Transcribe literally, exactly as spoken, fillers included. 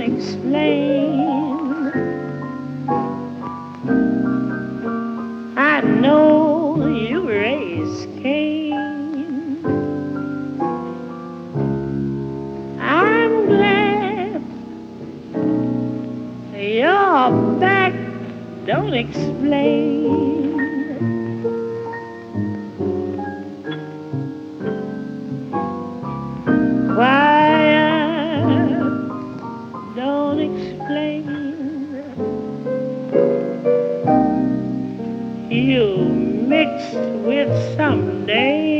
explain. I know you raised Cain. I'm glad you're back. Don't explain. Why don't explain. You mixed with some name.